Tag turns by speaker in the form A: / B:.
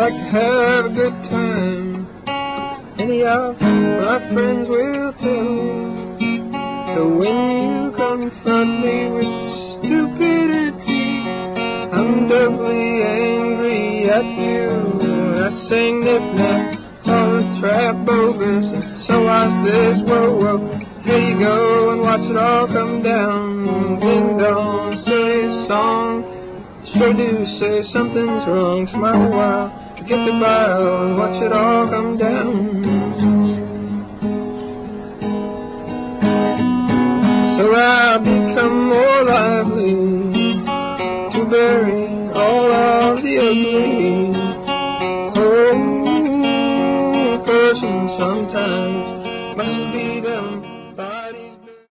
A: like to have a good time. Any of my friends will tell. So when you confront me with stupidity, I'm doubly angry at you. I say nip-nap, it's all a trap, bogus, and so was this, whoa, whoa. Here you go and watch it all come down. Ding dong, silly song. Sure do say something's wrong. Smile a while, forget the bile, and watch it all come down. So I become more lively to bury all of the ugly